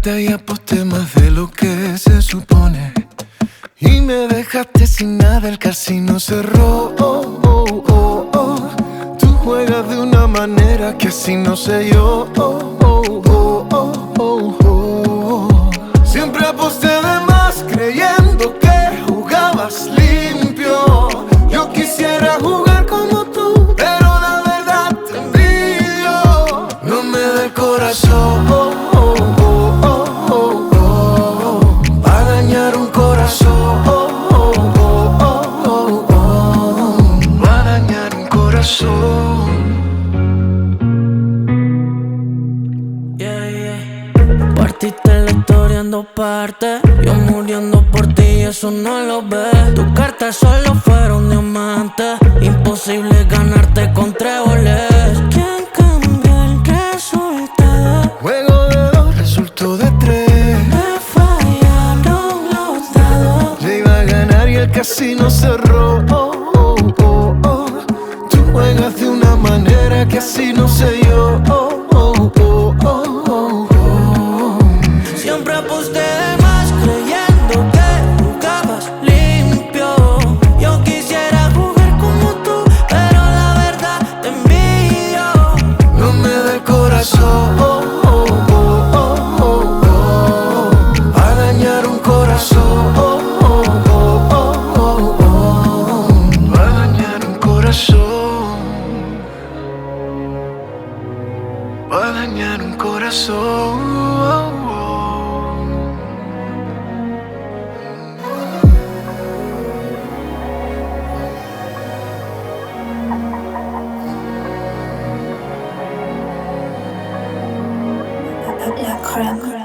vuelta y aposté más de lo que se supone. Y me dejaste sin nada, el casino cerró. Tú juegas de una manera que así no sé yo. Siempre aposté de más creyendo que jugabas limpio. Yo quisiera jugar como tú, pero la verdad te envidio. No me da el corazón pa' dañar un corazón, pa' dañar un corazón. Partiste la historia en dos partes, yo muriendo por ti y eso no lo ves. Tus cartas solo fueron diamantes, imposible ganarte con tréboles. ¿Quién cambió el resultado? Juego de dos resultó de tres. Me fallaron los dados. Yo iba a ganar y el casino cerró. Tú juegas de una manera que así no sé yo. Siempre aposté de más creyendo que jugabas limpio. Yo quisiera jugar como tú, pero la verdad te envidio. No me da el corazón a dañar un corazón, a dañar un corazón, a dañar un corazón. La crème.